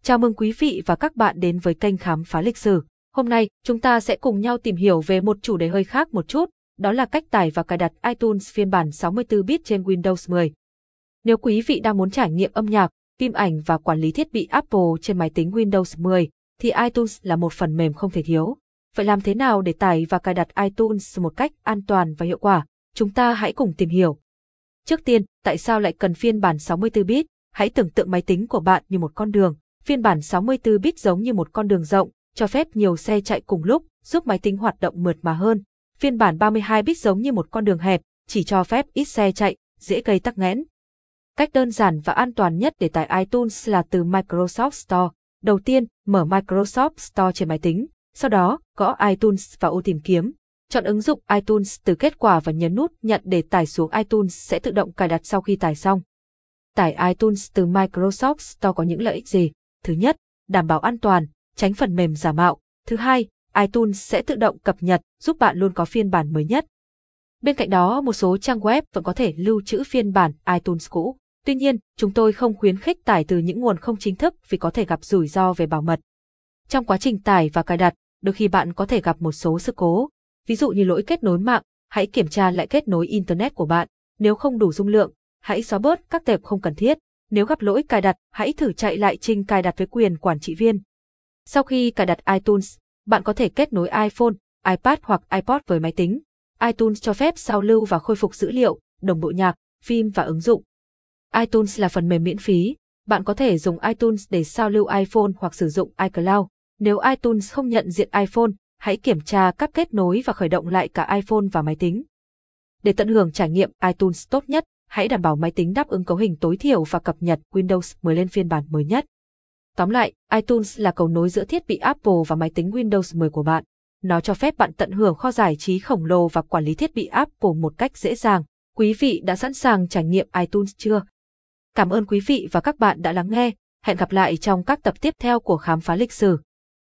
Chào mừng quý vị và các bạn đến với kênh Khám phá lịch sử. Hôm nay, chúng ta sẽ cùng nhau tìm hiểu về một chủ đề hơi khác một chút, đó là cách tải và cài đặt iTunes phiên bản 64-bit trên Windows 10. Nếu quý vị đang muốn trải nghiệm âm nhạc, phim ảnh và quản lý thiết bị Apple trên máy tính Windows 10, thì iTunes là một phần mềm không thể thiếu. Vậy làm thế nào để tải và cài đặt iTunes một cách an toàn và hiệu quả? Chúng ta hãy cùng tìm hiểu. Trước tiên, tại sao lại cần phiên bản 64-bit? Hãy tưởng tượng máy tính của bạn như một con đường. Phiên bản 64-bit giống như một con đường rộng, cho phép nhiều xe chạy cùng lúc, giúp máy tính hoạt động mượt mà hơn. Phiên bản 32-bit giống như một con đường hẹp, chỉ cho phép ít xe chạy, dễ gây tắc nghẽn. Cách đơn giản và an toàn nhất để tải iTunes là từ Microsoft Store. Đầu tiên, mở Microsoft Store trên máy tính, sau đó gõ iTunes vào ô tìm kiếm. Chọn ứng dụng iTunes từ kết quả và nhấn nút nhận để tải xuống. iTunes sẽ tự động cài đặt sau khi tải xong. Tải iTunes từ Microsoft Store có những lợi ích gì? Thứ nhất, đảm bảo an toàn, tránh phần mềm giả mạo. Thứ hai, iTunes sẽ tự động cập nhật, giúp bạn luôn có phiên bản mới nhất. Bên cạnh đó, một số trang web vẫn có thể lưu trữ phiên bản iTunes cũ. Tuy nhiên, chúng tôi không khuyến khích tải từ những nguồn không chính thức vì có thể gặp rủi ro về bảo mật. Trong quá trình tải và cài đặt, đôi khi bạn có thể gặp một số sự cố. Ví dụ như lỗi kết nối mạng, hãy kiểm tra lại kết nối Internet của bạn. Nếu không đủ dung lượng, hãy xóa bớt các tệp không cần thiết. Nếu gặp lỗi cài đặt, hãy thử chạy lại trình cài đặt với quyền quản trị viên. Sau khi cài đặt iTunes, bạn có thể kết nối iPhone, iPad hoặc iPod với máy tính. iTunes cho phép sao lưu và khôi phục dữ liệu, đồng bộ nhạc, phim và ứng dụng. iTunes là phần mềm miễn phí. Bạn có thể dùng iTunes để sao lưu iPhone hoặc sử dụng iCloud. Nếu iTunes không nhận diện iPhone, hãy kiểm tra các kết nối và khởi động lại cả iPhone và máy tính. Để tận hưởng trải nghiệm iTunes tốt nhất, hãy đảm bảo máy tính đáp ứng cấu hình tối thiểu và cập nhật Windows 10 lên phiên bản mới nhất. Tóm lại, iTunes là cầu nối giữa thiết bị Apple và máy tính Windows 10 của bạn. Nó cho phép bạn tận hưởng kho giải trí khổng lồ và quản lý thiết bị Apple một cách dễ dàng. Quý vị đã sẵn sàng trải nghiệm iTunes chưa? Cảm ơn quý vị và các bạn đã lắng nghe. Hẹn gặp lại trong các tập tiếp theo của Khám phá lịch sử.